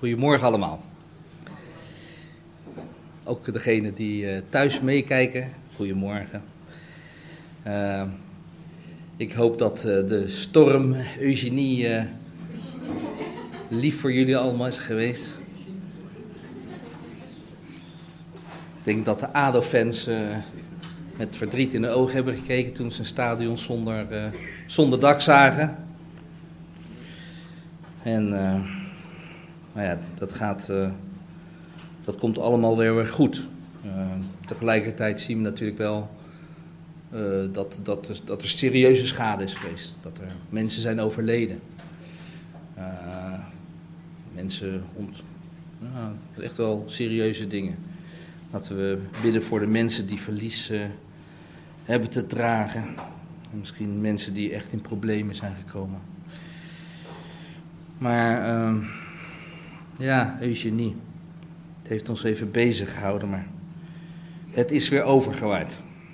Goedemorgen allemaal. Ook degenen die thuis meekijken, goedemorgen. Ik hoop dat de storm Eugenie lief voor jullie allemaal is geweest. Ik denk dat de ADO-fans met verdriet in de ogen hebben gekeken toen ze een stadion zonder dak zagen. En nou ja, dat komt allemaal weer goed. Tegelijkertijd zien we natuurlijk wel dat er serieuze schade is geweest. Dat er mensen zijn overleden. Echt wel serieuze dingen. Laten we bidden voor de mensen die verlies hebben te dragen. En misschien mensen die echt in problemen zijn gekomen. Maar Eugenie. Het heeft ons even bezig gehouden, maar het is weer overgewaaid.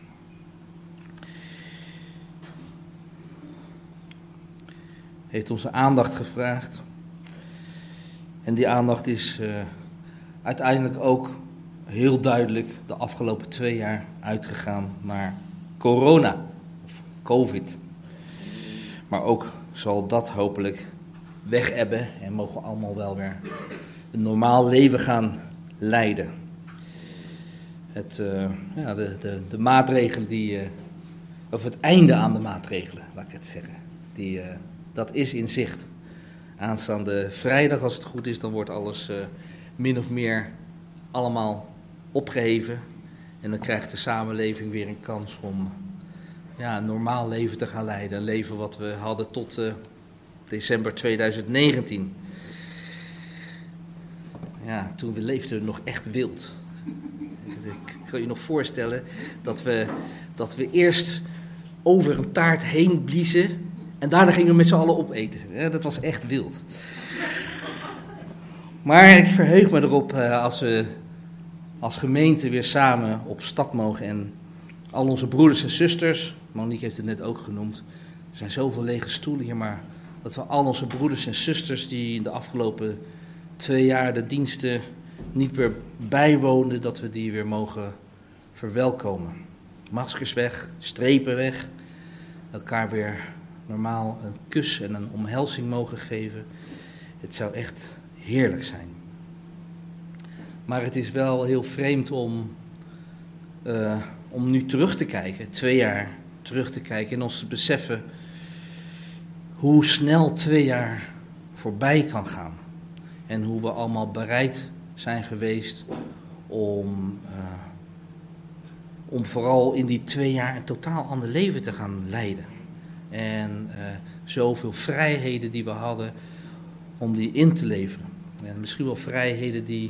Heeft onze aandacht gevraagd. En die aandacht is uiteindelijk ook heel duidelijk de afgelopen 2 jaar uitgegaan naar corona, of COVID. Maar ook zal dat hopelijk wegebben en mogen we allemaal wel weer een normaal leven gaan leiden. De maatregelen of het einde aan de maatregelen, laat ik het zeggen, dat is in zicht. Aanstaande vrijdag, als het goed is, dan wordt alles min of meer allemaal opgeheven. En dan krijgt de samenleving weer een kans om een normaal leven te gaan leiden. Een leven wat we hadden tot december 2019. Ja, toen leefden we nog echt wild. Ik kan je nog voorstellen dat we eerst over een taart heen bliezen en daarna gingen we met z'n allen opeten. Ja, dat was echt wild. Maar ik verheug me erop als we als gemeente weer samen op stap mogen en al onze broeders en zusters, Monique heeft het net ook genoemd, er zijn zoveel lege stoelen hier, maar dat we al onze broeders en zusters die in de afgelopen 2 jaar de diensten niet meer bijwoonden, dat we die weer mogen verwelkomen. Maskers weg, strepen weg, elkaar weer normaal een kus en een omhelzing mogen geven. Het zou echt heerlijk zijn. Maar het is wel heel vreemd om nu terug te kijken, 2 jaar terug te kijken en ons te beseffen hoe snel 2 jaar voorbij kan gaan. En hoe we allemaal bereid zijn geweest om vooral in die 2 jaar een totaal ander leven te gaan leiden. En zoveel vrijheden die we hadden om die in te leveren. En misschien wel vrijheden die,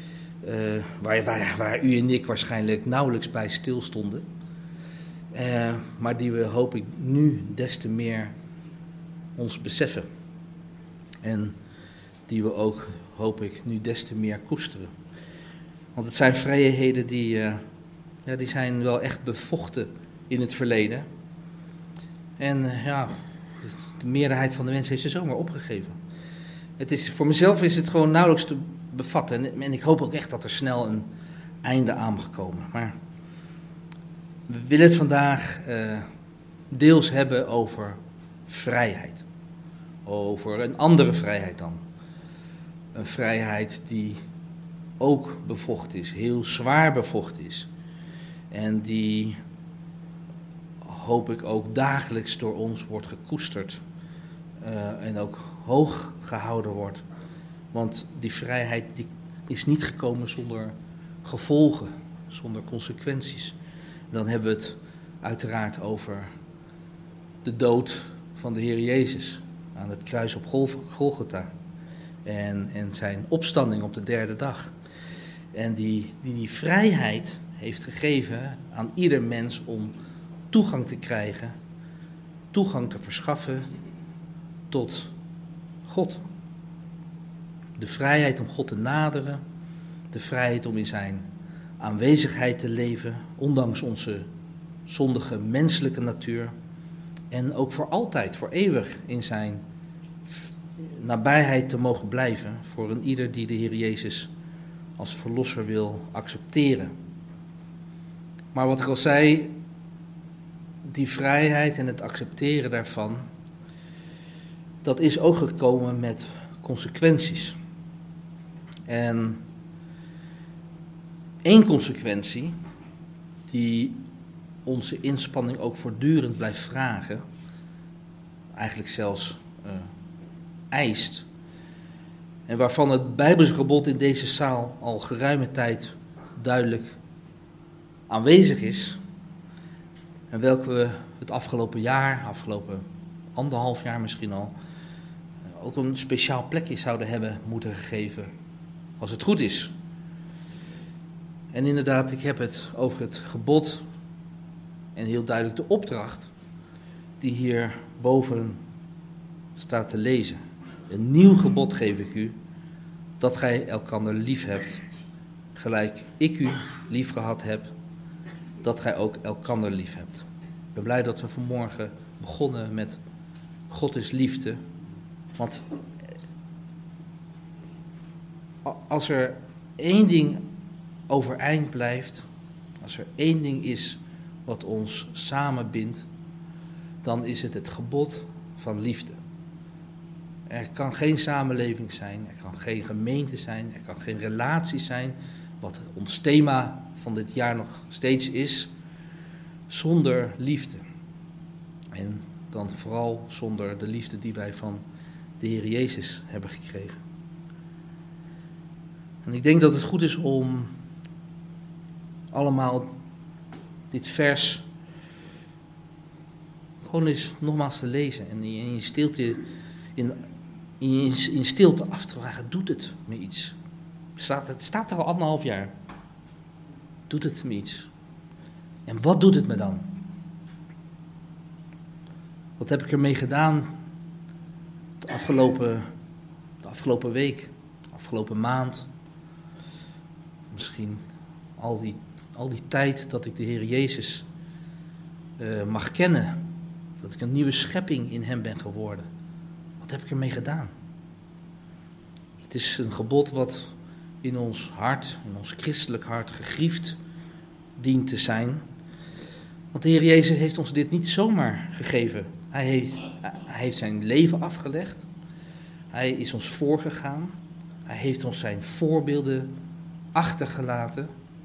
waar u en ik waarschijnlijk nauwelijks bij stilstonden. Maar die we, hoop ik, nu des te meer ons beseffen. En die we ook, hoop ik, nu des te meer koesteren. Want het zijn vrijheden die zijn wel echt bevochten in het verleden. En de meerderheid van de mensen heeft ze zomaar opgegeven. Voor mezelf is het gewoon nauwelijks te bevatten. En ik hoop ook echt dat er snel een einde aan mag komen. Maar we willen het vandaag deels hebben over vrijheid. Over een andere vrijheid dan. Een vrijheid die ook bevochten is, heel zwaar bevochten is. En die, hoop ik, ook dagelijks door ons wordt gekoesterd. En ook hoog gehouden wordt. Want die vrijheid die is niet gekomen zonder gevolgen, zonder consequenties. Dan hebben we het uiteraard over de dood van de Heer Jezus aan het kruis op Golgotha. En zijn opstanding op de 3e dag. En die vrijheid heeft gegeven aan ieder mens om toegang te krijgen, toegang te verschaffen tot God. De vrijheid om God te naderen, de vrijheid om in zijn aanwezigheid te leven, ondanks onze zondige menselijke natuur. En ook voor altijd, voor eeuwig in nabijheid te mogen blijven voor een ieder die de Heer Jezus als verlosser wil accepteren. Maar wat ik al zei, die vrijheid en het accepteren daarvan, dat is ook gekomen met consequenties. En één consequentie die onze inspanning ook voortdurend blijft vragen, eigenlijk zelfs eist, en waarvan het Bijbelse gebod in deze zaal al geruime tijd duidelijk aanwezig is, en welke we het afgelopen jaar, afgelopen 1,5 jaar misschien al, ook een speciaal plekje zouden hebben moeten gegeven, als het goed is. En inderdaad, ik heb het over het gebod en heel duidelijk de opdracht die hier boven staat te lezen. Een nieuw gebod geef ik u, dat gij elkander lief hebt, gelijk ik u lief gehad heb, dat gij ook elkander lief hebt. Ik ben blij dat we vanmorgen begonnen met God is liefde, want als er één ding overeind blijft, als er één ding is wat ons samenbindt, dan is het het gebod van liefde. Er kan geen samenleving zijn, er kan geen gemeente zijn, er kan geen relatie zijn, wat ons thema van dit jaar nog steeds is, zonder liefde. En dan vooral zonder de liefde die wij van de Heer Jezus hebben gekregen. En ik denk dat het goed is om allemaal dit vers gewoon eens nogmaals te lezen en in je stilte, in stilte af te vragen, doet het me iets? Het staat er al 1,5 jaar. Doet het me iets? En wat doet het me dan? Wat heb ik ermee gedaan de afgelopen week, de afgelopen maand? Misschien al die tijd dat ik de Heer Jezus mag kennen. Dat ik een nieuwe schepping in hem ben geworden. Wat heb ik ermee gedaan? Het is een gebod wat in ons hart, in ons christelijk hart, gegriefd dient te zijn. Want de Heer Jezus heeft ons dit niet zomaar gegeven. Hij heeft zijn leven afgelegd. Hij is ons voorgegaan. Hij heeft ons zijn voorbeelden achtergelaten.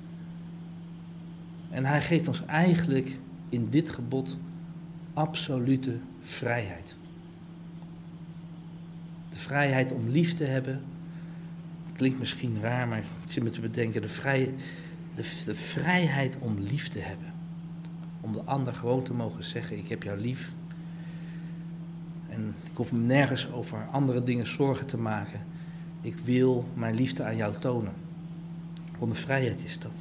En hij geeft ons eigenlijk in dit gebod absolute vrijheid. De vrijheid om lief te hebben. Klinkt misschien raar, maar ik zit me te bedenken. De vrijheid om lief te hebben. Om de ander gewoon te mogen zeggen, ik heb jou lief. En ik hoef me nergens over andere dingen zorgen te maken. Ik wil mijn liefde aan jou tonen. Wat een vrijheid is dat.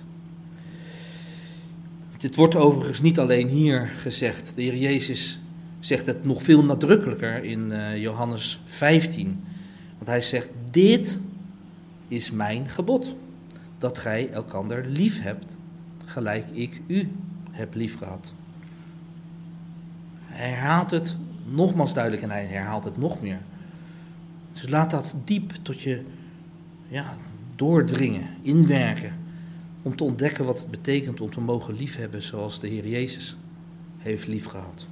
Dit wordt overigens niet alleen hier gezegd. De Heer Jezus zegt het nog veel nadrukkelijker in Johannes 15. Want hij zegt, dit is mijn gebod. Dat gij elkander lief hebt, gelijk ik u heb lief gehad. Hij herhaalt het nogmaals duidelijk en hij herhaalt het nog meer. Dus laat dat diep tot je doordringen, inwerken. Om te ontdekken wat het betekent om te mogen liefhebben zoals de Heer Jezus heeft liefgehad.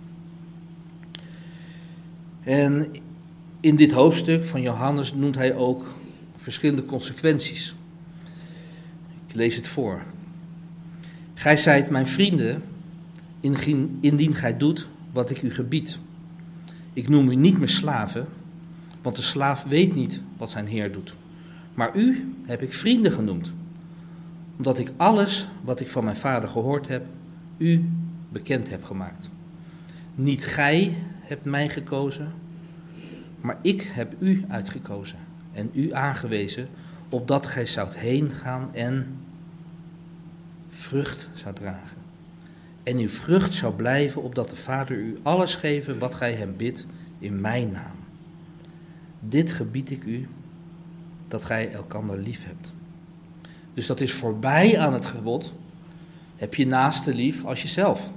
En in dit hoofdstuk van Johannes noemt hij ook verschillende consequenties. Ik lees het voor. Gij zijt mijn vrienden, indien gij doet wat ik u gebied. Ik noem u niet meer slaven, want de slaaf weet niet wat zijn heer doet. Maar u heb ik vrienden genoemd, omdat ik alles wat ik van mijn vader gehoord heb, u bekend heb gemaakt. Niet gij hebt mij gekozen, maar ik heb u uitgekozen en u aangewezen, opdat gij zoudt heen gaan en vrucht zou dragen. En uw vrucht zou blijven, opdat de Vader u alles geven wat gij hem bidt in mijn naam. Dit gebied ik u, dat gij elkander lief hebt. Dus dat is voorbij aan het gebod, heb je naaste lief als jezelf.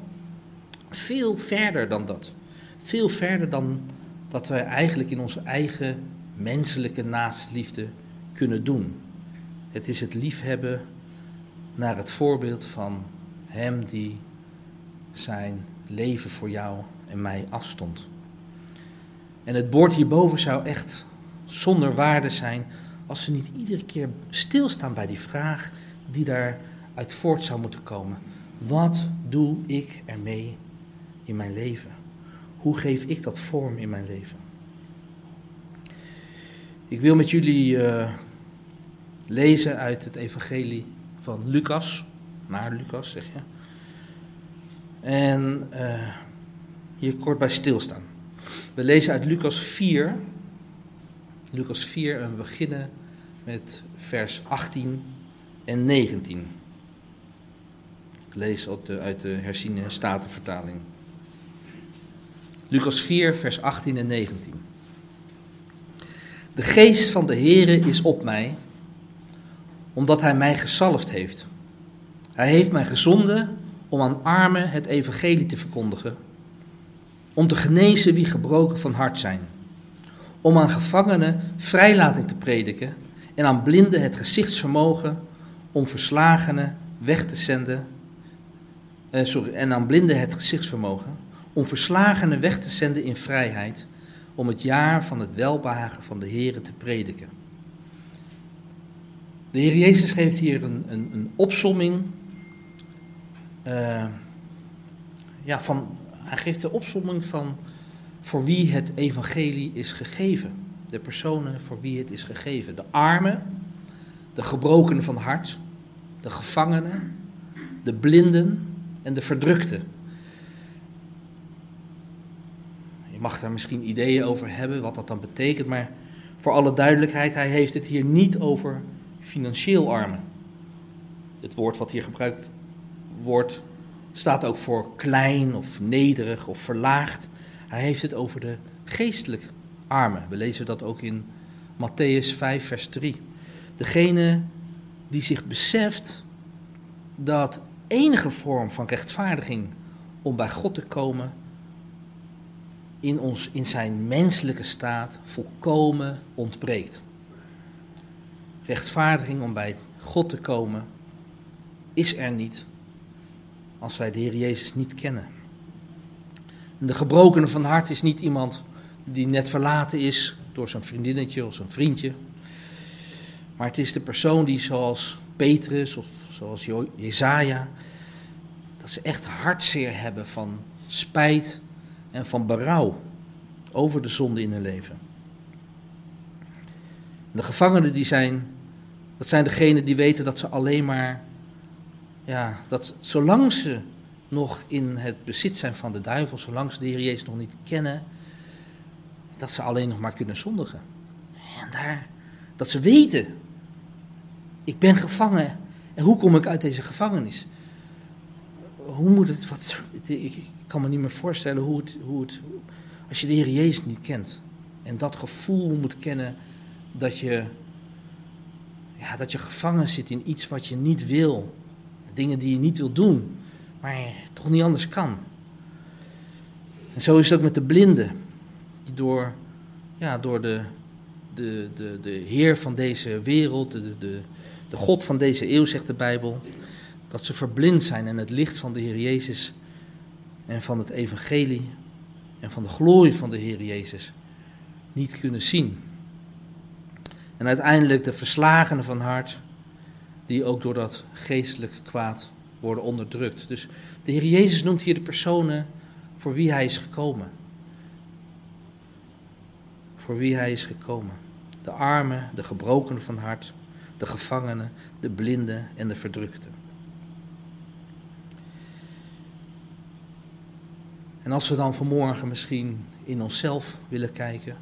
Veel verder dan dat. Veel verder dan dat wij eigenlijk in onze eigen menselijke naastenliefde kunnen doen. Het is het liefhebben naar het voorbeeld van hem die zijn leven voor jou en mij afstond. En het bord hierboven zou echt zonder waarde zijn als ze niet iedere keer stilstaan bij die vraag die daaruit voort zou moeten komen. Wat doe ik ermee in mijn leven? Hoe geef ik dat vorm in mijn leven? Ik wil met jullie lezen uit het evangelie van Lucas, naar Lucas zeg je. En hier kort bij stilstaan. We lezen uit Lucas 4. Lucas 4 en we beginnen met vers 18 en 19. Ik lees uit de herziene statenvertaling. Lucas 4 vers 18 en 19. De geest van de Heere is op mij, omdat hij mij gezalfd heeft. Hij heeft mij gezonden om aan armen het evangelie te verkondigen, om te genezen wie gebroken van hart zijn, om aan gevangenen vrijlating te prediken en aan blinden het gezichtsvermogen, om verslagenen weg te zenden, om verslagenen weg te zenden in vrijheid, om het jaar van het welbehagen van de Heere te prediken. De Heer Jezus geeft hier een opsomming hij geeft de opsomming van voor wie het evangelie is gegeven. De personen voor wie het is gegeven. De armen, de gebrokenen van hart, de gevangenen, de blinden en de verdrukten. Je mag daar misschien ideeën over hebben wat dat dan betekent, maar voor alle duidelijkheid, hij heeft het hier niet over financieel armen. Het woord wat hier gebruikt wordt staat ook voor klein of nederig of verlaagd. Hij heeft het over de geestelijk armen. We lezen dat ook in Matthäus 5 vers 3. Degene die zich beseft dat enige vorm van rechtvaardiging om bij God te komen in zijn menselijke staat volkomen ontbreekt. Rechtvaardiging om bij God te komen is er niet als wij de Heer Jezus niet kennen. En de gebrokene van hart is niet iemand die net verlaten is door zijn vriendinnetje of zijn vriendje. Maar het is de persoon die zoals Petrus of zoals Jesaja, dat ze echt hartzeer hebben van spijt en van berouw over de zonde in hun leven. De gevangenen dat zijn degenen die weten dat ze alleen maar, dat zolang ze nog in het bezit zijn van de duivel, zolang ze de Heer Jezus nog niet kennen, dat ze alleen nog maar kunnen zondigen. En dat ze weten, ik ben gevangen en hoe kom ik uit deze gevangenis? Hoe moet het, ik kan me niet meer voorstellen hoe het, als je de Heer Jezus niet kent en dat gevoel moet kennen dat je gevangen zit in iets wat je niet wil. Dingen die je niet wil doen, maar je toch niet anders kan. En zo is het ook met de blinden. Die door de Heer van deze wereld, de God van deze eeuw, zegt de Bijbel, dat ze verblind zijn en het licht van de Heer Jezus en van het evangelie en van de glorie van de Heer Jezus niet kunnen zien. En uiteindelijk de verslagenen van hart, die ook door dat geestelijk kwaad worden onderdrukt. Dus de Heer Jezus noemt hier de personen voor wie hij is gekomen. Voor wie hij is gekomen. De armen, de gebrokenen van hart, de gevangenen, de blinden en de verdrukten. En als we dan vanmorgen misschien in onszelf willen kijken,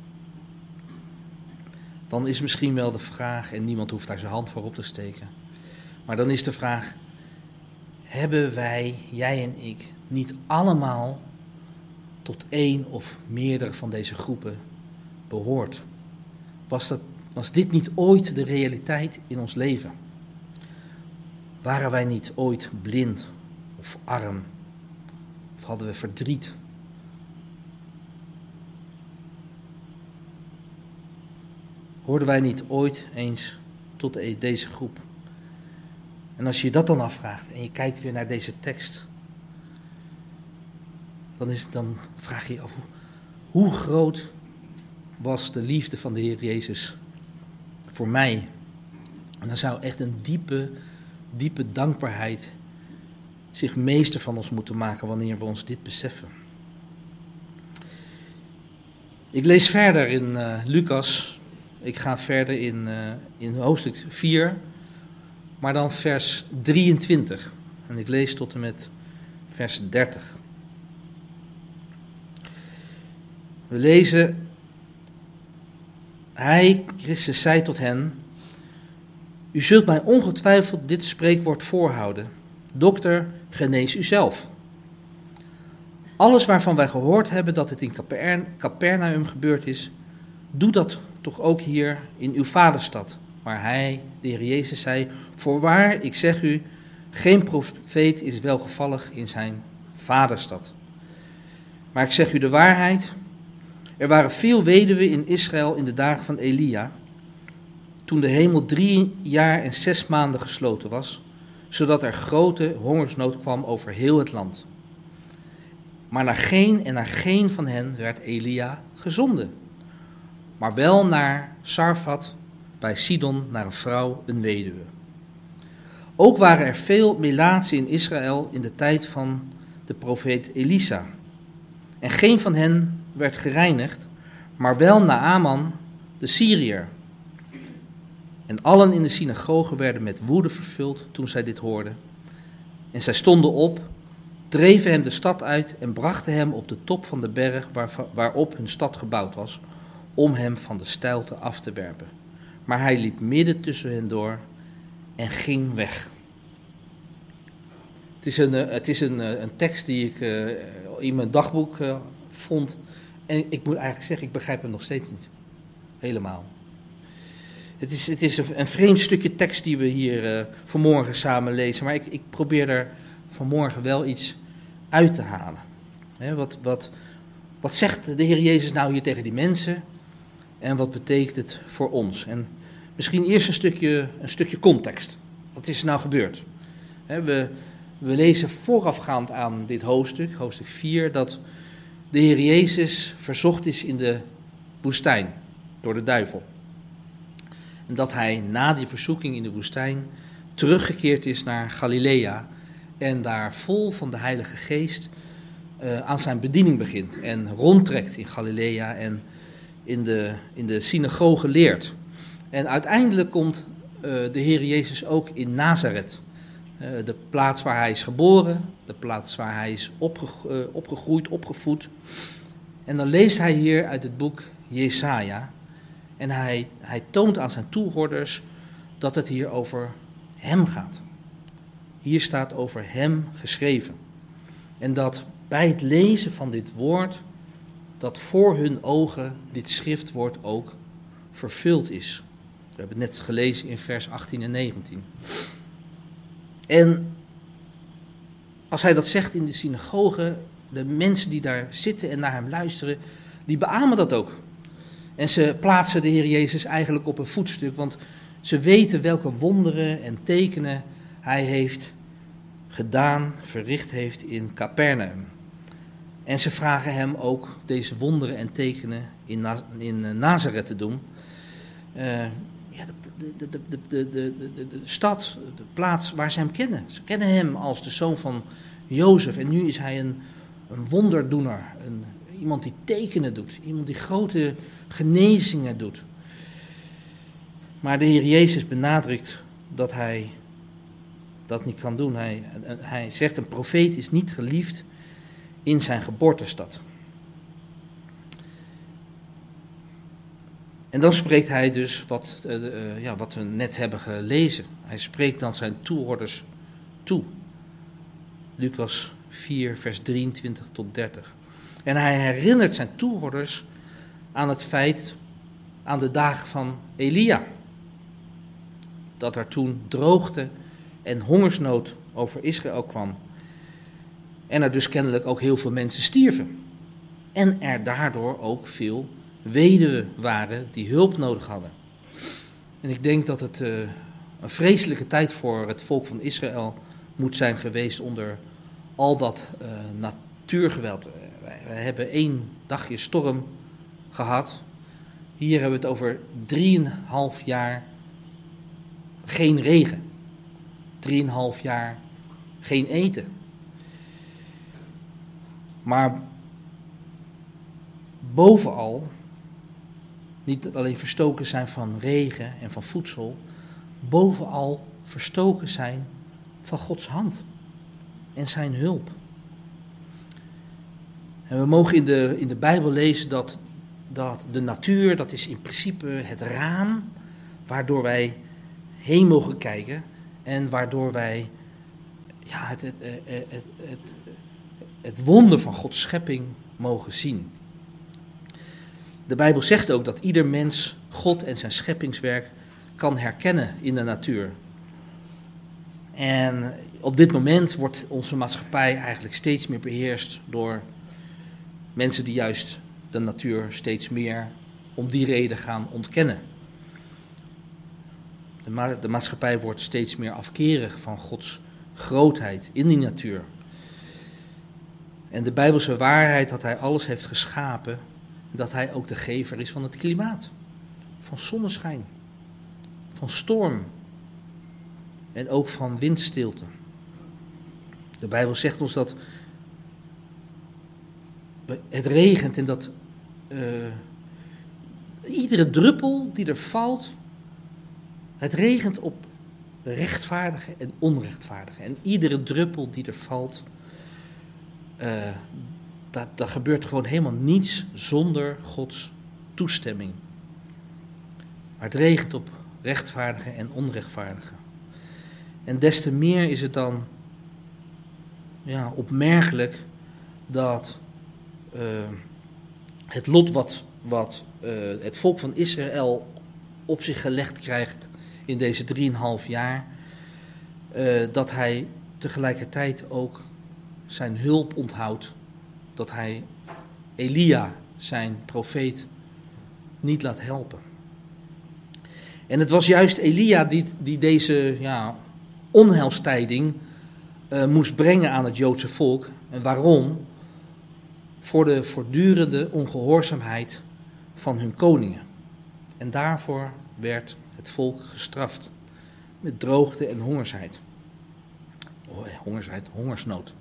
dan is misschien wel de vraag, en niemand hoeft daar zijn hand voor op te steken, maar dan is de vraag, hebben wij, jij en ik, niet allemaal tot één of meerdere van deze groepen behoord? Was dit niet ooit de realiteit in ons leven? Waren wij niet ooit blind of arm? Of hadden we verdriet? Hoorden wij niet ooit eens tot deze groep? En als je dat dan afvraagt en je kijkt weer naar deze tekst, dan vraag je je af, hoe groot was de liefde van de Heer Jezus voor mij? En dan zou echt een diepe dankbaarheid zich meester van ons moeten maken wanneer we ons dit beseffen. Ik lees verder in Lucas. Ik ga verder in hoofdstuk 4, maar dan vers 23. En ik lees tot en met vers 30. We lezen: Hij, Christus, zei tot hen: U zult mij ongetwijfeld dit spreekwoord voorhouden: Dokter, genees uzelf. Alles waarvan wij gehoord hebben dat het in Capernaum gebeurd is, doe dat toch ook hier in uw vaderstad. Maar hij, de Heer Jezus, zei: Voorwaar, ik zeg u, geen profeet is welgevallig in zijn vaderstad. Maar ik zeg u de waarheid, er waren veel weduwen in Israël in de dagen van Elia, toen de hemel 3 jaar en 6 maanden gesloten was, zodat er grote hongersnood kwam over heel het land. Maar naar geen van hen werd Elia gezonden, maar wel naar Sarfat bij Sidon, naar een vrouw, een weduwe. Ook waren er veel melaatsen in Israël in de tijd van de profeet Elisa. En geen van hen werd gereinigd, maar wel Naaman, de Syriër. En allen in de synagoge werden met woede vervuld toen zij dit hoorden. En zij stonden op, dreven hem de stad uit en brachten hem op de top van de berg waarop hun stad gebouwd was, om hem van de steilte af te werpen. Maar hij liep midden tussen hen door en ging weg. Het is een tekst die ik in mijn dagboek vond. En ik moet eigenlijk zeggen, ik begrijp hem nog steeds niet. Helemaal. Het is een vreemd stukje tekst die we hier vanmorgen samen lezen. Maar ik probeer er vanmorgen wel iets uit te halen. Wat zegt de Heer Jezus nou hier tegen die mensen? En wat betekent het voor ons? En misschien eerst een stukje context. Wat is er nou gebeurd? We lezen voorafgaand aan dit hoofdstuk 4, dat de Heer Jezus verzocht is in de woestijn door de duivel. En dat hij na die verzoeking in de woestijn teruggekeerd is naar Galilea en daar vol van de Heilige Geest aan zijn bediening begint en rondtrekt in Galilea en in de synagoge leert. En uiteindelijk komt de Heer Jezus ook in Nazareth, de plaats waar hij is geboren, de plaats waar hij is opgegroeid, opgevoed. En dan leest hij hier uit het boek Jesaja en hij toont aan zijn toehoorders dat het hier over hem gaat. Hier staat over hem geschreven. En dat bij het lezen van dit woord, dat voor hun ogen dit schriftwoord ook vervuld is. We hebben het net gelezen in vers 18 en 19. En als hij dat zegt in de synagoge, de mensen die daar zitten en naar hem luisteren, die beamen dat ook. En ze plaatsen de Heer Jezus eigenlijk op een voetstuk, want ze weten welke wonderen en tekenen hij heeft gedaan, verricht heeft in Capernaum. En ze vragen hem ook deze wonderen en tekenen in Nazareth te doen. De stad, de plaats waar ze hem kennen. Ze kennen hem als de zoon van Jozef. En nu is hij een wonderdoener. Iemand die tekenen doet. Iemand die grote genezingen doet. Maar de Heer Jezus benadrukt dat hij dat niet kan doen. Hij zegt, een profeet is niet geliefd in zijn geboortestad. En dan spreekt hij dus wat we net hebben gelezen. Hij spreekt dan zijn toehoorders toe. Lucas 4, vers 23 tot 30. En hij herinnert zijn toehoorders aan het feit, aan de dagen van Elia. Dat er toen droogte en hongersnood over Israël kwam. En er dus kennelijk ook heel veel mensen stierven. En er daardoor ook veel weduwen waren die hulp nodig hadden. En ik denk dat het een vreselijke tijd voor het volk van Israël moet zijn geweest onder al dat natuurgeweld. We hebben 1 dagje storm gehad. Hier hebben we het over 3,5 jaar geen regen. 3,5 jaar geen eten. Maar bovenal, niet alleen verstoken zijn van regen en van voedsel, bovenal verstoken zijn van Gods hand en zijn hulp. En we mogen in de Bijbel lezen dat de natuur, dat is in principe het raam waardoor wij heen mogen kijken en waardoor wij het wonder van Gods schepping mogen zien. De Bijbel zegt ook dat ieder mens God en zijn scheppingswerk kan herkennen in de natuur. En op dit moment wordt onze maatschappij eigenlijk steeds meer beheerst door mensen die juist de natuur steeds meer om die reden gaan ontkennen. De maatschappij wordt steeds meer afkerig van Gods grootheid in die natuur. En de Bijbelse waarheid dat hij alles heeft geschapen, dat hij ook de gever is van het klimaat, van zonneschijn, van storm en ook van windstilte. De Bijbel zegt ons dat het regent en dat iedere druppel die er valt, het regent op rechtvaardigen en onrechtvaardigen. En iedere druppel die er valt, dat gebeurt gewoon helemaal niets zonder Gods toestemming. Maar het regent op rechtvaardigen en onrechtvaardigen. En des te meer is het dan opmerkelijk dat het lot wat het volk van Israël op zich gelegd krijgt in deze 3,5 jaar, dat hij tegelijkertijd ook zijn hulp onthoudt, dat hij Elia, zijn profeet, niet laat helpen. En het was juist Elia die deze onheilstijding moest brengen aan het Joodse volk. En waarom? Voor de voortdurende ongehoorzaamheid van hun koningen. En daarvoor werd het volk gestraft met droogte en hongersnood.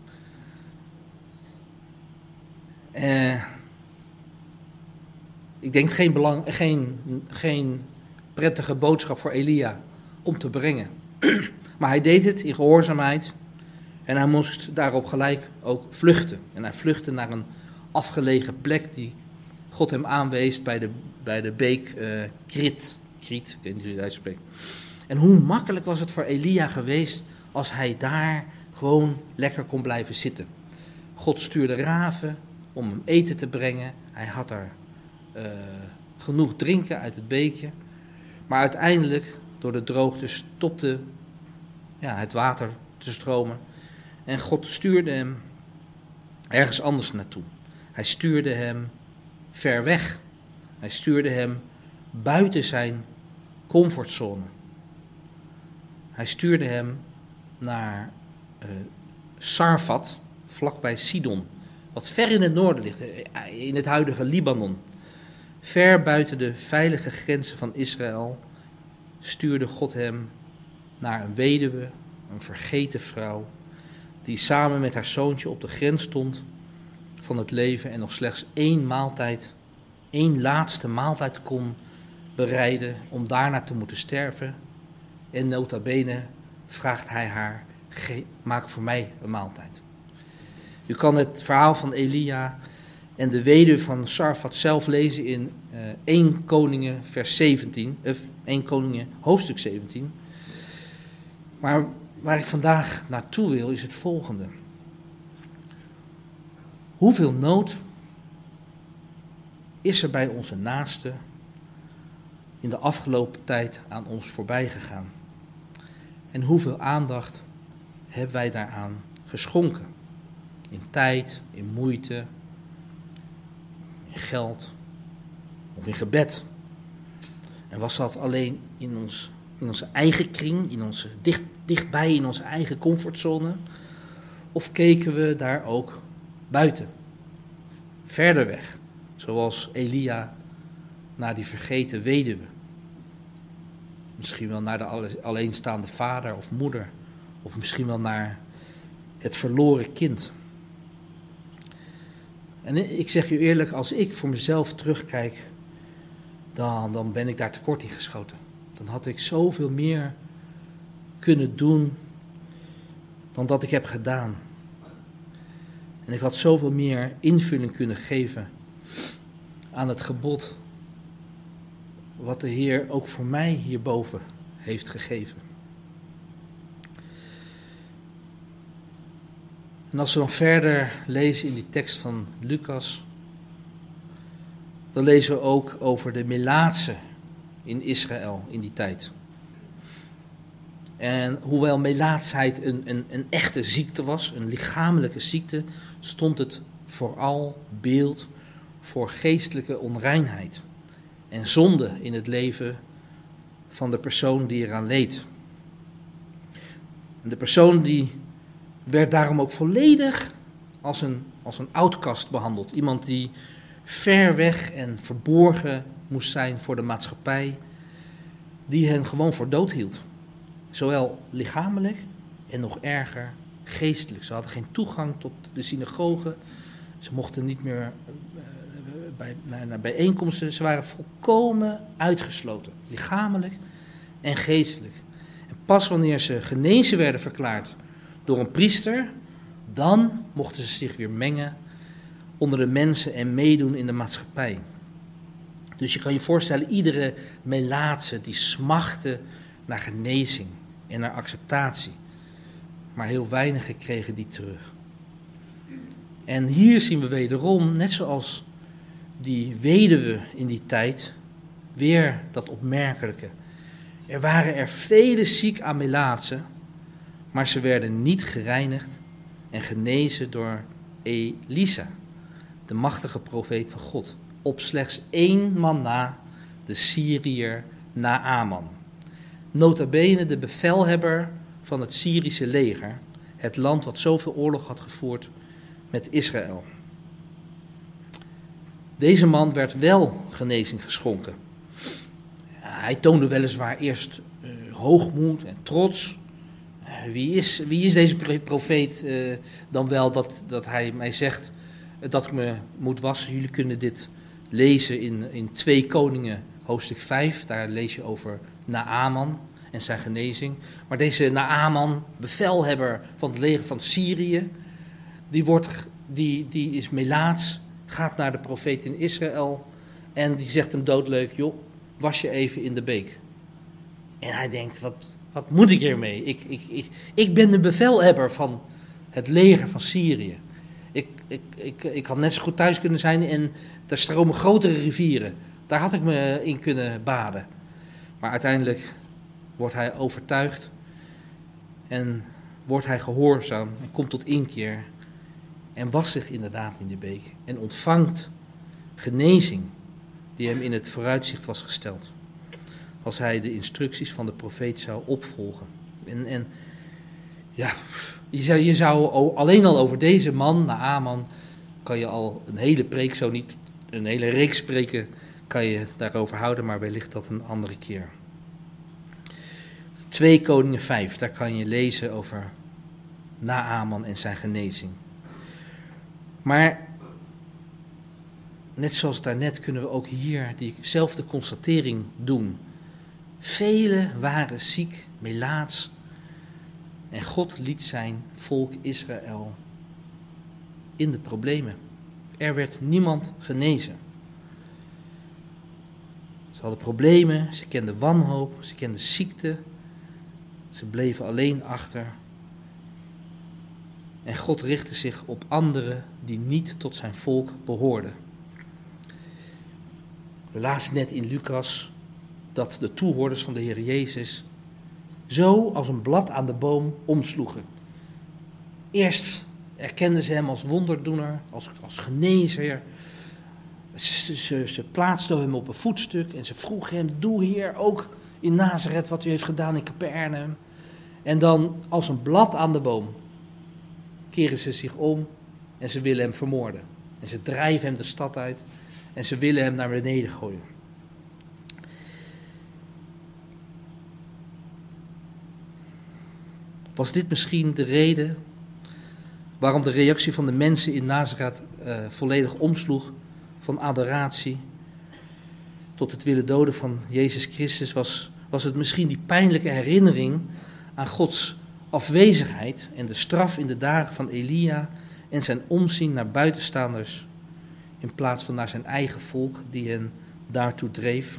Ik denk geen prettige boodschap voor Elia om te brengen. Maar hij deed het in gehoorzaamheid en hij moest daarop gelijk ook vluchten. En hij vluchtte naar een afgelegen plek die God hem aanwees bij de beek Krit. Krit, ik weet niet hoe je het uitspreekt. En hoe makkelijk was het voor Elia geweest als hij daar gewoon lekker kon blijven zitten. God stuurde raven om hem eten te brengen. Hij had er genoeg drinken uit het beekje. Maar uiteindelijk, door de droogte, stopte het water te stromen. En God stuurde hem ergens anders naartoe. Hij stuurde hem ver weg. Hij stuurde hem buiten zijn comfortzone. Hij stuurde hem naar Sarfat, vlakbij Sidon, wat ver in het noorden ligt, in het huidige Libanon. Ver buiten de veilige grenzen van Israël stuurde God hem naar een weduwe, een vergeten vrouw, die samen met haar zoontje op de grens stond van het leven en nog slechts één laatste maaltijd kon bereiden om daarna te moeten sterven. En nota bene vraagt hij haar, maak voor mij een maaltijd. U kan het verhaal van Elia en de weduwe van Sarfat zelf lezen in 1 Koningen hoofdstuk 17. Maar waar ik vandaag naartoe wil is het volgende. Hoeveel nood is er bij onze naasten in de afgelopen tijd aan ons voorbij gegaan? En hoeveel aandacht hebben wij daaraan geschonken? In tijd, in moeite, in geld of in gebed. En was dat alleen in onze eigen kring, dichtbij in onze eigen comfortzone? Of keken we daar ook buiten, verder weg, zoals Elia naar die vergeten weduwe? Misschien wel naar de alleenstaande vader of moeder, of misschien wel naar het verloren kind. En ik zeg u eerlijk, als ik voor mezelf terugkijk, dan ben ik daar tekort in geschoten. Dan had ik zoveel meer kunnen doen dan dat ik heb gedaan. En ik had zoveel meer invulling kunnen geven aan het gebod wat de Heer ook voor mij hierboven heeft gegeven. En als we dan verder lezen in die tekst van Lucas, dan lezen we ook over de melaatsen in Israël in die tijd. En hoewel melaatsheid een echte ziekte was, een lichamelijke ziekte, stond het vooral beeld voor geestelijke onreinheid en zonde in het leven van de persoon die eraan leed. En de persoon die werd daarom ook volledig als een outcast behandeld. Iemand die ver weg en verborgen moest zijn voor de maatschappij, die hen gewoon voor dood hield. Zowel lichamelijk en nog erger geestelijk. Ze hadden geen toegang tot de synagoge. Ze mochten niet meer naar bijeenkomsten. Ze waren volkomen uitgesloten, lichamelijk en geestelijk. En pas wanneer ze genezen werden verklaard door een priester, dan mochten ze zich weer mengen onder de mensen en meedoen in de maatschappij. Dus je kan je voorstellen, iedere melaatse die smachtte naar genezing en naar acceptatie. Maar heel weinigen kregen die terug. En hier zien we wederom, net zoals die weduwe in die tijd, weer dat opmerkelijke. Er waren er vele ziek aan melaatsen, maar ze werden niet gereinigd en genezen door Elisa, de machtige profeet van God. Op slechts 1 man na, de Syriër Naaman. Nota bene de bevelhebber van het Syrische leger, het land wat zoveel oorlog had gevoerd met Israël. Deze man werd wel genezing geschonken. Hij toonde weliswaar eerst hoogmoed en trots. Wie is deze profeet dan wel dat hij mij zegt dat ik me moet wassen? Jullie kunnen dit lezen in 2 Koningen hoofdstuk 5. Daar lees je over Naaman en zijn genezing. Maar deze Naaman, bevelhebber van het leger van Syrië, die is melaats, gaat naar de profeet in Israël en die zegt hem doodleuk, joh, was je even in de beek. En hij denkt, wat moet ik hiermee? Ik ben de bevelhebber van het leger van Syrië. Ik had net zo goed thuis kunnen zijn en daar stromen grotere rivieren. Daar had ik me in kunnen baden. Maar uiteindelijk wordt hij overtuigd en wordt hij gehoorzaam en komt tot inkeer en wast zich inderdaad in de beek en ontvangt genezing die hem in het vooruitzicht was gesteld, als hij de instructies van de profeet zou opvolgen. En ja, je zou alleen al over deze man, Naaman, kan je al een hele preek, zo niet een hele reeks preken, kan je daarover houden, maar wellicht dat een andere keer. 2 Koningen 5, daar kan je lezen over Naaman en zijn genezing. Maar net zoals daarnet kunnen we ook hier diezelfde constatering doen. Velen waren ziek, melaats, en God liet zijn volk Israël in de problemen. Er werd niemand genezen. Ze hadden problemen, ze kenden wanhoop, ze kenden ziekte, ze bleven alleen achter. En God richtte zich op anderen die niet tot zijn volk behoorden. We lazen net in Lucas dat de toehoorders van de Heer Jezus zo als een blad aan de boom omsloegen. Eerst erkenden ze hem als wonderdoener, als genezer. Ze plaatsten hem op een voetstuk en ze vroegen hem, doe Heer ook in Nazareth wat u heeft gedaan in Capernaum. En dan als een blad aan de boom keren ze zich om en ze willen hem vermoorden. En ze drijven hem de stad uit en ze willen hem naar beneden gooien. Was dit misschien de reden waarom de reactie van de mensen in Nazareth volledig omsloeg van adoratie tot het willen doden van Jezus Christus? Was het misschien die pijnlijke herinnering aan Gods afwezigheid en de straf in de dagen van Elia en zijn omzien naar buitenstaanders in plaats van naar zijn eigen volk die hen daartoe dreef?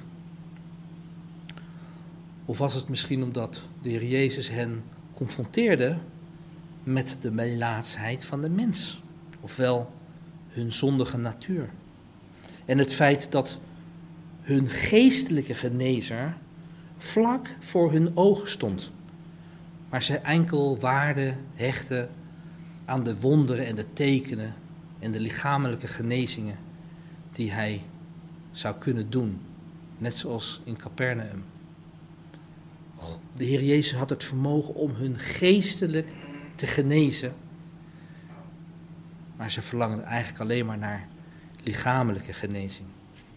Of was het misschien omdat de Heer Jezus hen confronteerde met de melaatsheid van de mens, ofwel hun zondige natuur, en het feit dat hun geestelijke genezer vlak voor hun ogen stond, maar zij enkel waarde hechten aan de wonderen en de tekenen en de lichamelijke genezingen die hij zou kunnen doen, net zoals in Capernaum. De Heer Jezus had het vermogen om hun geestelijk te genezen, maar ze verlangden eigenlijk alleen maar naar lichamelijke genezing.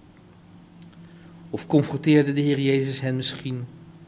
Of confronteerde de Heer Jezus hen misschien,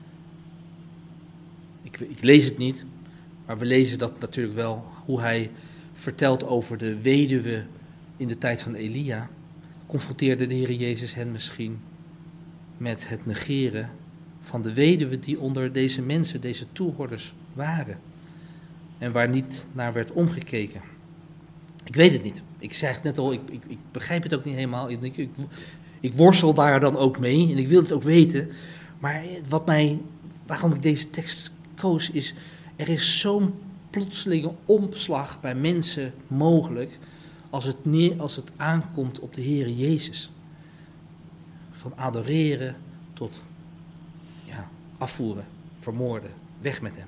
ik lees het niet, maar we lezen dat natuurlijk wel, hoe hij vertelt over de weduwe in de tijd van Elia. Confronteerde de Heer Jezus hen misschien met het negeren van de weduwe die onder deze mensen, deze toehoorders waren. En waar niet naar werd omgekeken. Ik weet het niet. Ik zei het net al, ik begrijp het ook niet helemaal. Ik worstel daar dan ook mee en ik wil het ook weten. Maar waarom ik deze tekst koos is, er is zo'n plotselinge omslag bij mensen mogelijk als het aankomt op de Heer Jezus. Van adoreren tot afvoeren, vermoorden, weg met hem.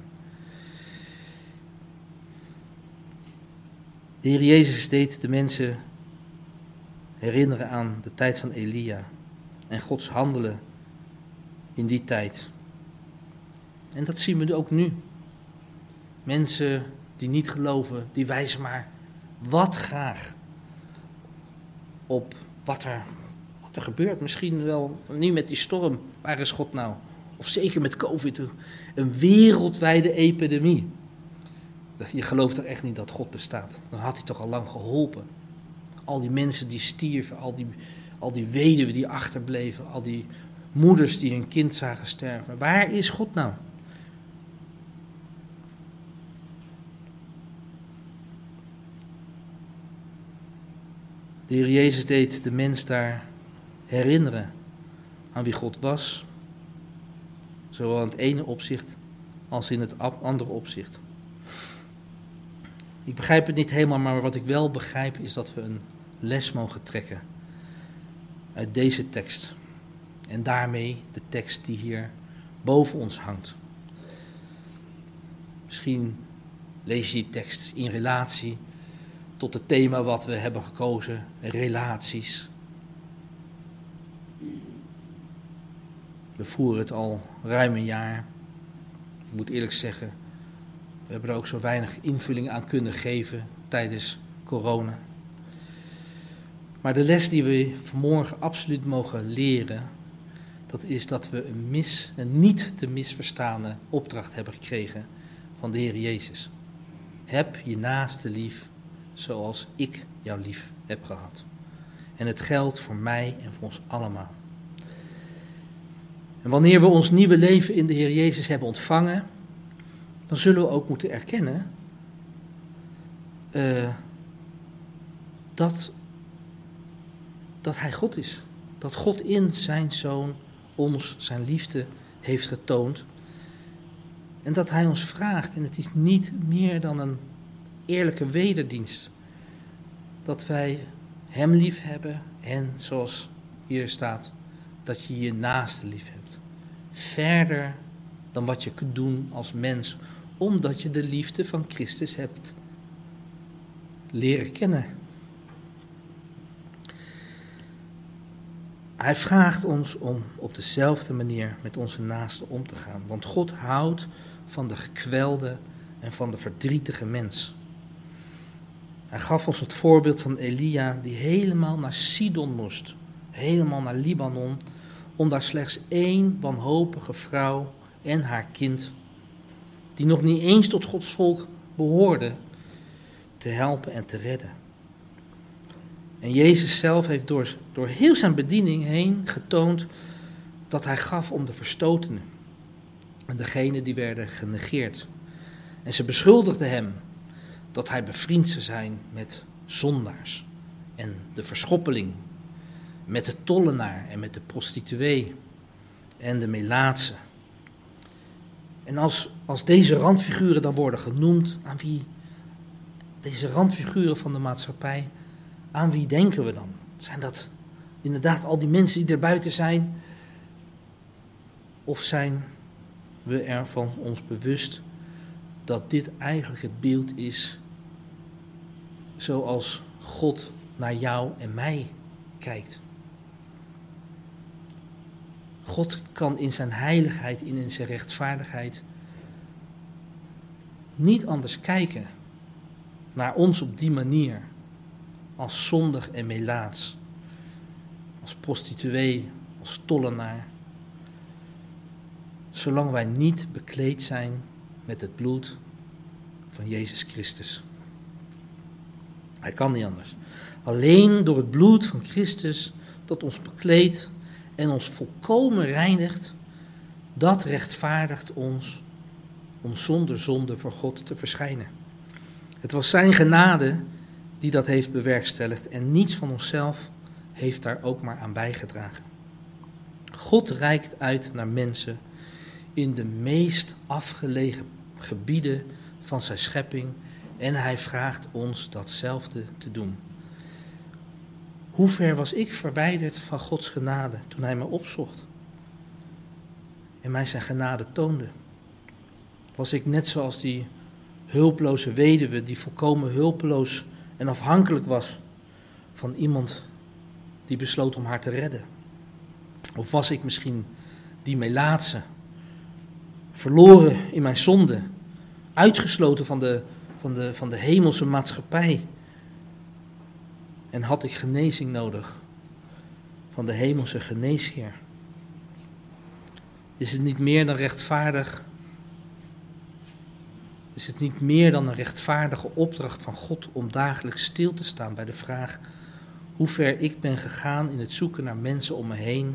De Heer Jezus deed de mensen herinneren aan de tijd van Elia en Gods handelen in die tijd. En dat zien we ook nu. Mensen die niet geloven, die wijzen maar wat graag op wat er gebeurt. Misschien wel nu met die storm, waar is God nou? Of zeker met COVID, een wereldwijde epidemie. Je gelooft toch echt niet dat God bestaat? Dan had hij toch al lang geholpen. Al die mensen die stierven, al die weduwen die achterbleven, al die moeders die hun kind zagen sterven. Waar is God nou? De Heer Jezus deed de mens daar herinneren aan wie God was, zowel in het ene opzicht als in het andere opzicht. Ik begrijp het niet helemaal, maar wat ik wel begrijp is dat we een les mogen trekken uit deze tekst. En daarmee de tekst die hier boven ons hangt. Misschien lees je die tekst in relatie tot het thema wat we hebben gekozen, relaties. We voeren het al ruim een jaar. Ik moet eerlijk zeggen, we hebben er ook zo weinig invulling aan kunnen geven tijdens corona. Maar de les die we vanmorgen absoluut mogen leren, dat is dat we een niet te misverstaande opdracht hebben gekregen van de Heer Jezus. Heb je naaste lief zoals ik jou lief heb gehad. En het geldt voor mij en voor ons allemaal. En wanneer we ons nieuwe leven in de Heer Jezus hebben ontvangen, dan zullen we ook moeten erkennen dat Hij God is. Dat God in zijn Zoon ons zijn liefde heeft getoond. En dat Hij ons vraagt, en het is niet meer dan een eerlijke wederdienst, dat wij Hem lief hebben en, zoals hier staat, dat je je naaste lief hebt. Verder dan wat je kunt doen als mens, omdat je de liefde van Christus hebt leren kennen. Hij vraagt ons om op dezelfde manier met onze naasten om te gaan. Want God houdt van de gekwelde en van de verdrietige mens. Hij gaf ons het voorbeeld van Elia die helemaal naar Sidon moest. Helemaal naar Libanon. Om daar slechts 1 wanhopige vrouw en haar kind, die nog niet eens tot Gods volk behoorde, te helpen en te redden. En Jezus zelf heeft door heel zijn bediening heen getoond dat hij gaf om de verstotenen. En degenen die werden genegeerd. En ze beschuldigden hem dat hij bevriend zou zijn met zondaars. En de verschoppeling, met de tollenaar en met de prostituee en de melaatse. En als deze randfiguren dan worden genoemd, aan wie, deze randfiguren van de maatschappij, aan wie denken we dan? Zijn dat inderdaad al die mensen die er buiten zijn? Of zijn we ervan ons bewust dat dit eigenlijk het beeld is zoals God naar jou en mij kijkt? God kan in zijn heiligheid, in zijn rechtvaardigheid niet anders kijken naar ons op die manier, als zondig en melaats, als prostituee, als tollenaar, zolang wij niet bekleed zijn met het bloed van Jezus Christus. Hij kan niet anders. Alleen door het bloed van Christus dat ons bekleedt en ons volkomen reinigt, dat rechtvaardigt ons om zonder zonde voor God te verschijnen. Het was zijn genade die dat heeft bewerkstelligd en niets van onszelf heeft daar ook maar aan bijgedragen. God reikt uit naar mensen in de meest afgelegen gebieden van zijn schepping en hij vraagt ons datzelfde te doen. Hoe ver was ik verwijderd van Gods genade toen hij me opzocht en mij zijn genade toonde? Was ik net zoals die hulpeloze weduwe die volkomen hulpeloos en afhankelijk was van iemand die besloot om haar te redden? Of was ik misschien die melaatse, verloren in mijn zonde, uitgesloten van de hemelse maatschappij? En had ik genezing nodig van de hemelse geneesheer? Is het niet meer dan rechtvaardig? Is het niet meer dan een rechtvaardige opdracht van God om dagelijks stil te staan bij de vraag hoe ver ik ben gegaan in het zoeken naar mensen om me heen,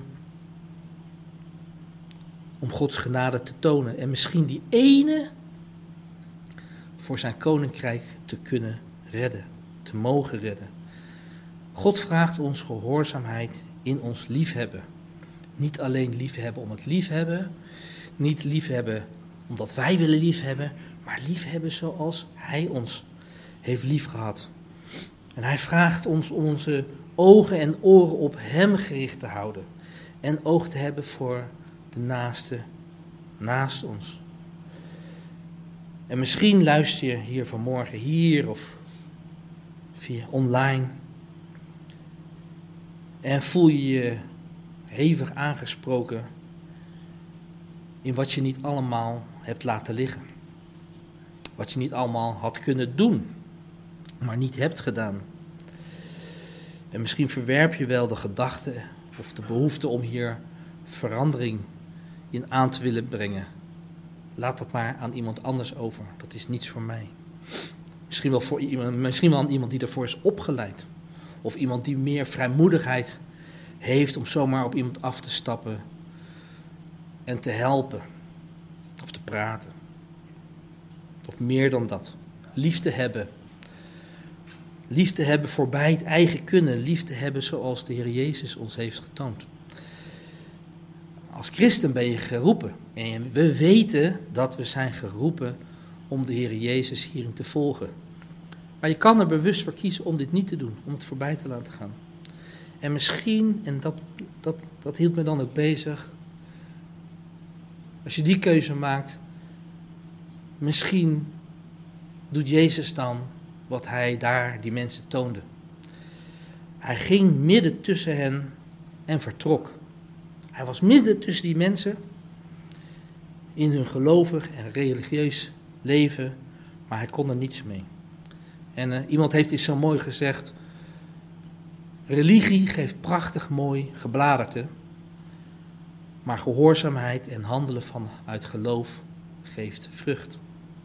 om Gods genade te tonen en misschien die ene voor zijn koninkrijk te kunnen redden, te mogen redden. God vraagt ons gehoorzaamheid in ons liefhebben. Niet alleen liefhebben om het liefhebben, niet liefhebben omdat wij willen liefhebben, maar liefhebben zoals hij ons heeft liefgehad. En hij vraagt ons om onze ogen en oren op hem gericht te houden en oog te hebben voor de naaste naast ons. En misschien luister je hier vanmorgen hier of via online en voel je je hevig aangesproken in wat je niet allemaal hebt laten liggen. Wat je niet allemaal had kunnen doen, maar niet hebt gedaan. En misschien verwerp je wel de gedachte of de behoefte om hier verandering in aan te willen brengen. Laat dat maar aan iemand anders over. Dat is niets voor mij. Misschien wel aan iemand die ervoor is opgeleid. Of iemand die meer vrijmoedigheid heeft om zomaar op iemand af te stappen en te helpen of te praten. Of meer dan dat. Liefde hebben. Liefde hebben voorbij het eigen kunnen. Liefde hebben zoals de Heer Jezus ons heeft getoond. Als christen ben je geroepen. En we weten dat we zijn geroepen om de Heer Jezus hierin te volgen. Maar je kan er bewust voor kiezen om dit niet te doen. Om het voorbij te laten gaan. En misschien, en dat hield me dan ook bezig. Als je die keuze maakt. Misschien doet Jezus dan wat hij daar die mensen toonde. Hij ging midden tussen hen en vertrok. Hij was midden tussen die mensen in hun gelovig en religieus leven, maar hij kon er niets mee. En iemand heeft iets zo mooi gezegd: religie geeft prachtig mooi gebladerte, maar gehoorzaamheid en handelen vanuit geloof geeft vrucht.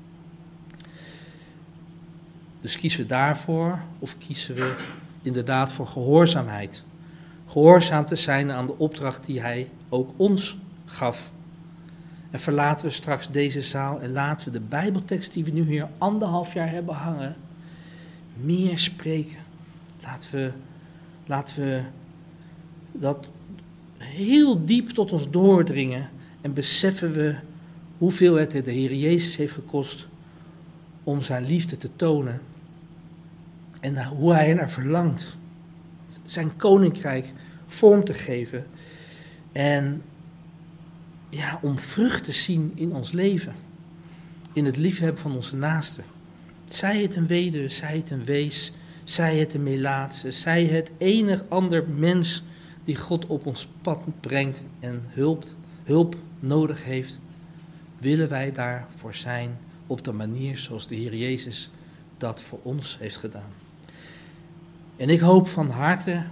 Dus kiezen we daarvoor of kiezen we inderdaad voor gehoorzaamheid? Gehoorzaam te zijn aan de opdracht die hij ook ons gaf. En verlaten we straks deze zaal en laten we de Bijbeltekst die we nu hier 1,5 jaar hebben hangen, meer spreken. Laten we dat heel diep tot ons doordringen en beseffen we hoeveel het de Heer Jezus heeft gekost om zijn liefde te tonen en hoe hij naar verlangt. Zijn koninkrijk vorm te geven en ja, om vrucht te zien in ons leven, in het liefhebben van onze naasten. Zij het een weduwe, zij het een wees, zij het een melaatse, zij het enig ander mens die God op ons pad brengt en hulp nodig heeft, willen wij daarvoor zijn op de manier zoals de Heer Jezus dat voor ons heeft gedaan. En ik hoop van harte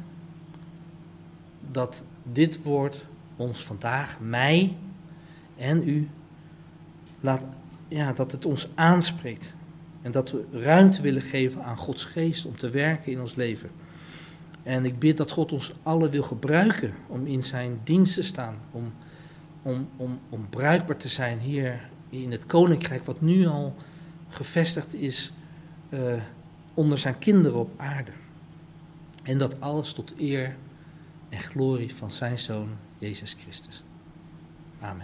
dat dit woord ons vandaag, mij en u, dat het ons aanspreekt. En dat we ruimte willen geven aan Gods geest om te werken in ons leven. En ik bid dat God ons allen wil gebruiken om in zijn dienst te staan. Om bruikbaar te zijn hier in het koninkrijk wat nu al gevestigd is onder zijn kinderen op aarde. En dat alles tot eer en glorie van zijn Zoon Jezus Christus. Amen.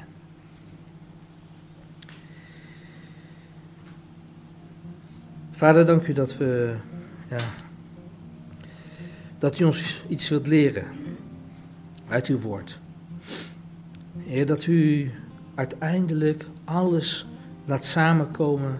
Vader, dank u dat u ons iets wilt leren uit uw woord. Heer, dat u uiteindelijk alles laat samenkomen.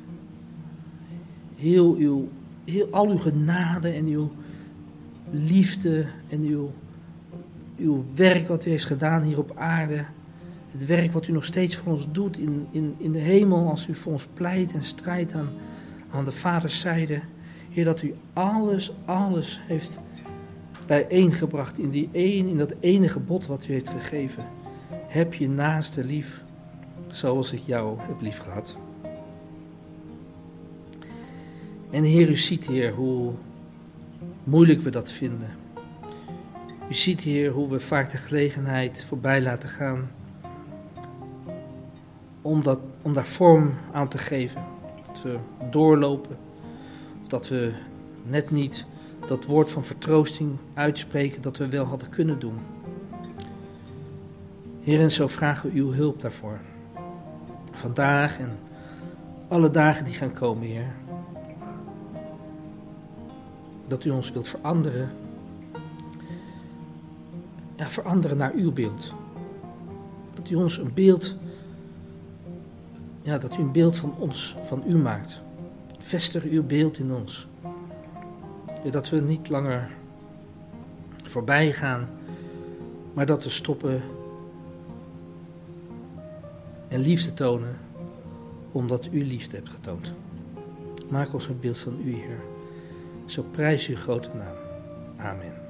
Al uw genade en uw liefde en uw werk wat u heeft gedaan hier op aarde. Het werk wat u nog steeds voor ons doet in de hemel als u voor ons pleit en strijdt aan de Vaders zijde. Heer, dat u alles heeft bijeengebracht in dat ene gebod wat u heeft gegeven. Heb je naaste lief, zoals ik jou heb lief gehad. En Heer, u ziet, Heer, hoe moeilijk we dat vinden. U ziet, Heer, hoe we vaak de gelegenheid voorbij laten gaan om daar vorm aan te geven. Dat we doorlopen, of dat we net niet dat woord van vertroosting uitspreken dat we wel hadden kunnen doen. Heer, en zo vragen we uw hulp daarvoor. Vandaag en alle dagen die gaan komen, Heer. Dat u ons wilt veranderen. Ja, veranderen naar uw beeld. Dat u ons een beeld, dat u een beeld van ons, van u maakt. Vestig uw beeld in ons. Ja, dat we niet langer voorbij gaan, maar dat we stoppen en liefde tonen, omdat u liefde hebt getoond. Maak ons een beeld van u, Heer. Zo prijs uw grote naam. Amen.